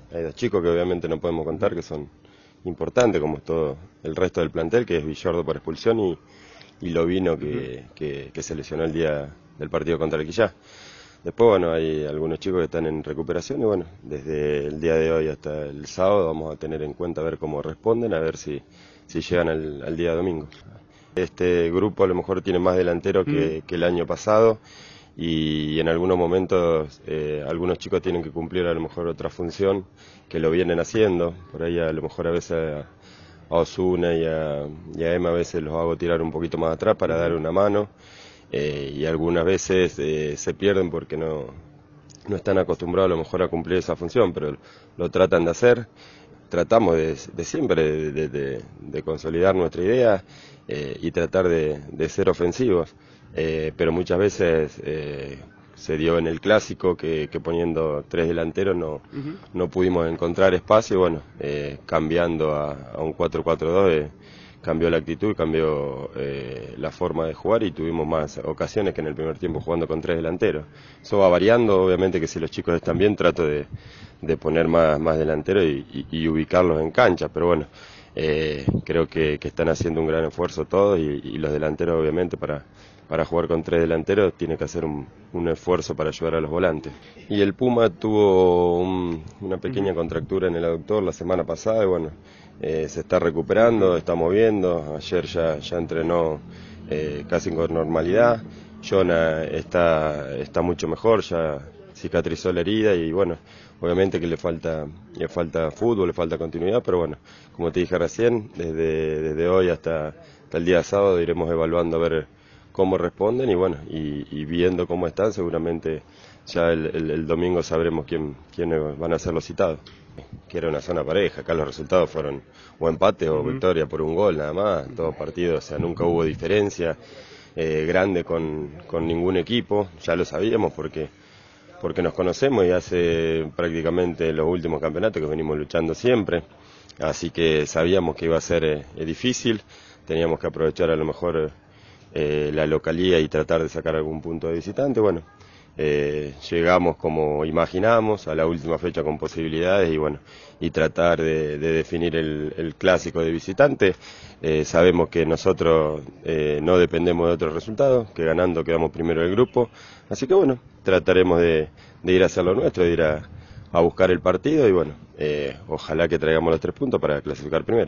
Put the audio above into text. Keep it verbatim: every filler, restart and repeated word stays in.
hay dos chicos que obviamente no podemos contar, que son importantes, como es todo el resto del plantel, que es Villordo por expulsión y, y Lovino, que, que, que se lesionó el día del partido contra el Quillá. Después, bueno, hay algunos chicos que están en recuperación y bueno, desde el día de hoy hasta el sábado vamos a tener en cuenta a ver cómo responden, a ver si, si llegan al, al día domingo. Este grupo a lo mejor tiene más delantero que, que el año pasado y en algunos momentos eh, algunos chicos tienen que cumplir a lo mejor otra función que lo vienen haciendo. Por ahí a lo mejor a veces a, a Osuna y a, y a Emma a veces los hago tirar un poquito más atrás para dar una mano. Eh, y algunas veces eh, se pierden porque no, no están acostumbrados a lo mejor a cumplir esa función, pero lo tratan de hacer. Tratamos de, de siempre de, de, de consolidar nuestra idea eh, y tratar de, de ser ofensivos, eh, pero muchas veces eh, se dio en el clásico que, que poniendo tres delanteros no, uh-huh. no pudimos encontrar espacio, bueno, eh, cambiando a, a un cuatro cuatro dos eh, cambió la actitud, cambió eh, la forma de jugar y tuvimos más ocasiones que en el primer tiempo jugando con tres delanteros. Eso va variando, obviamente que si los chicos están bien trato de, de poner más, más delanteros y, y, y ubicarlos en cancha, pero bueno, eh, creo que, que están haciendo un gran esfuerzo todos y, y los delanteros obviamente para, para jugar con tres delanteros tiene que hacer un, un esfuerzo para ayudar a los volantes. Y el Puma tuvo un, una pequeña contractura en el aductor la semana pasada y bueno, Eh, se está recuperando, está moviendo, ayer ya, ya entrenó eh, casi con normalidad, Jonah está, está mucho mejor, ya cicatrizó la herida y bueno, obviamente que le falta, le falta fútbol, le falta continuidad, pero bueno, como te dije recién, desde, desde hoy hasta, hasta el día sábado iremos evaluando a ver cómo responden y bueno, y, y viendo cómo están, seguramente ya el, el, el domingo sabremos quién, quiénes van a ser los citados. Que era una zona pareja, acá los resultados fueron o empate o uh-huh. victoria por un gol nada más, todo partido, o sea, nunca hubo diferencia eh, grande con, con ningún equipo, ya lo sabíamos porque, porque nos conocemos y hace prácticamente los últimos campeonatos que venimos luchando siempre, así que sabíamos que iba a ser eh, difícil, teníamos que aprovechar a lo mejor eh, la localía y tratar de sacar algún punto de visitante, bueno. Eh, llegamos como imaginamos a la última fecha con posibilidades y bueno y tratar de, de definir el, el clásico de visitante. Eh, sabemos que nosotros eh, no dependemos de otros resultados, que ganando quedamos primero del grupo, así que bueno, trataremos de, de ir a hacer lo nuestro, de ir a, a buscar el partido y bueno, eh, ojalá que traigamos los tres puntos para clasificar primero.